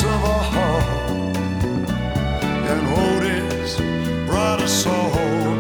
of a heart, and Otis brought us all